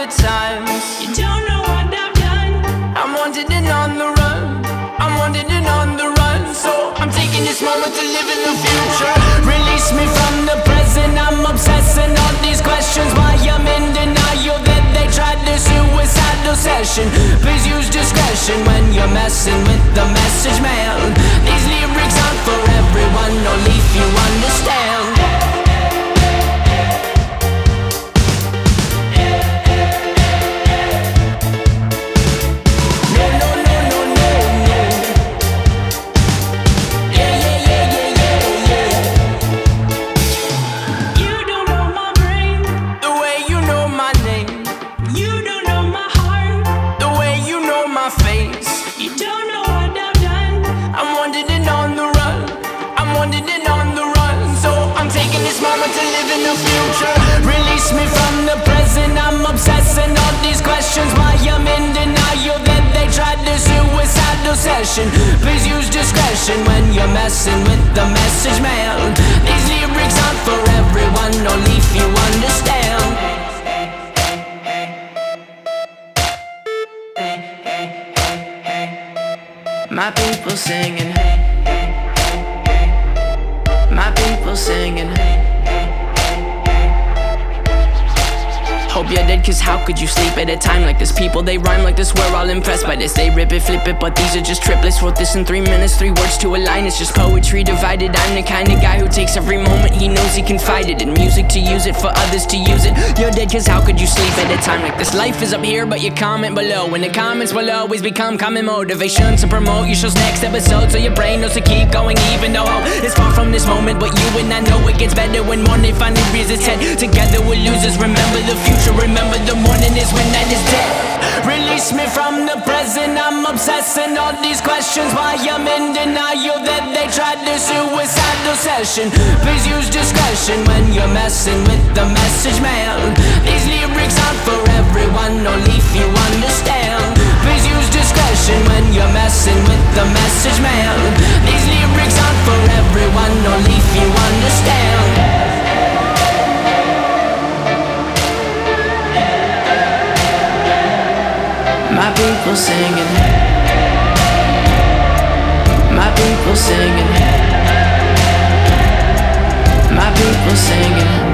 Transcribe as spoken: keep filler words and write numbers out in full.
the times. You don't know what I've done. I'm wanted and on the run. I'm wanted and on the run. So I'm taking this moment to live in the future. Release me from the present. I'm obsessing on these questions. Why I'm in denial that they tried this suicidal session. Please use discretion when you're messing with the message, man. These lyrics aren't for everyone, only if you understand. Release me from the present. I'm obsessing on these questions. Why I'm in denial that they tried this suicidal session. Please use discretion when you're messing with the message, man. These lyrics aren't for everyone, only if you understand. My people singing. My people singing. Hope you're dead, cause how could you sleep at a time like this? People, they rhyme like this, we're all impressed by this. They rip it, flip it, but these are just triplets. Wrote this in three minutes, three words to a line. It's just poetry divided. I'm the kind of guy who takes every moment he knows he can fight it. In music to use it, for others to use it. You're dead, cause how could you sleep at a time like this? Life is up here, but you comment below, and the comments will always become common motivation to promote your show's next episode. So your brain knows to keep going, even though it's far from this moment. But you and I know it gets better when morning finally rears its head. Together we're losers, remember the future. Remember the morning is when night is dead. Release me from the present. I'm obsessing on these questions. Why I'm in denial that they tried this suicidal session. Please use discretion when you're messing with the message, man. These lyrics aren't for everyone, only if you understand. Please use discretion when you're messing with the message, man. These lyrics aren't for everyone, only if you understand. My people singing. My people singing. My people singing.